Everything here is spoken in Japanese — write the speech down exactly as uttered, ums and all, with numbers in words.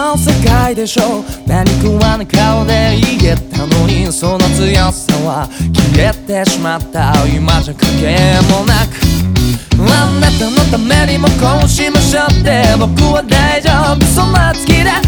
の世界でしょ。何食わぬ顔で言えたのに、その強さは消えてしまった。今じゃ関係もなく、あなたのためにもこうしましょうって。僕は大丈夫、そんな月で